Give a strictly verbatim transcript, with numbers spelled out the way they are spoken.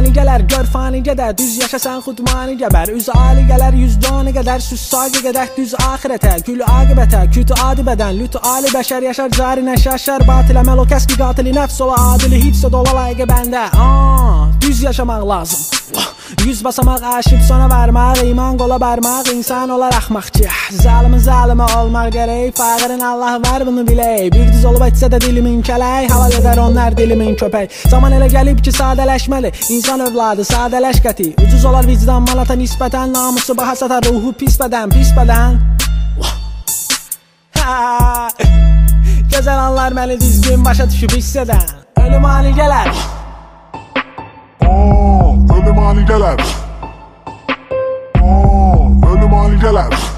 manigələr gör fanigədə, düz yaşasan xudmani gəbər. Üz aligələr yüzdanə qədər, süz saqə qədək düz axirətə, gül aqibətə, kütü adi bədən, lütü ali bəşər yaşar carinə şaşar. Batil əməl o kəs ki qatili nəfs ola, adili hifz dola layiqə bəndə. Aa, düz yaşamaq lazım. Yüz basamaq aşıb sona varmaq, iman qola barmaq, insan olar axmaqçı. Zalımın zalımı olmaq gərək, fağırın Allah var bunu bilək. Bir düz olub etsə də dilimin kələk, halal edər onlar dilimin köpək. Zaman elə gəlib ki sadələşməli, insan övladı sadələş qəti. Ucuz olar vicdan manata nisbətən, namusu baha satar ruhu pis bədən, pis bədən. Gözəl anlar məni düzgün başa düşüb hiss edən. Ölüm ani gələr, ölüm ani gələr, ölüm ani gələr.